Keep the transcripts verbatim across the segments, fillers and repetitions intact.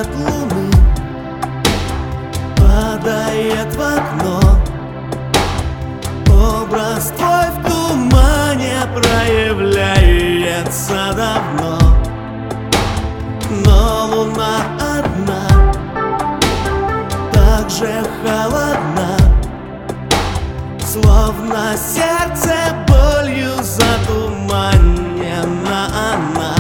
свет луны падает в окно. Образ твой в тумане проявляется давно, но луна одна так же холодна, словно сердце болью затуманена она.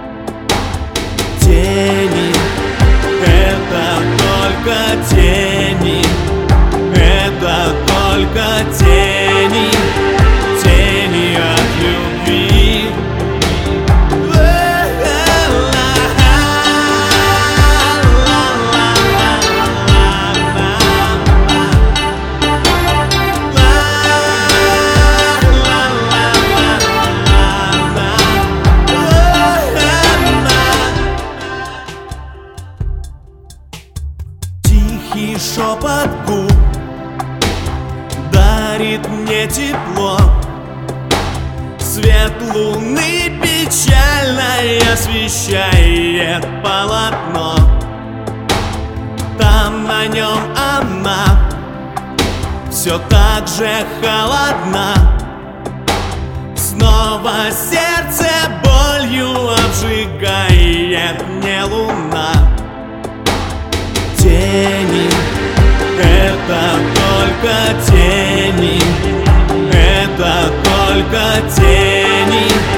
Тени — это только тени, это только тени, тени от любви. Тихий шепот губ дарит мне тепло. Свет луны печально освещает полотно. Там на нем она все так же холодна. Снова сердце болью обжигает мне луна. Тени — это только тени, это только тени.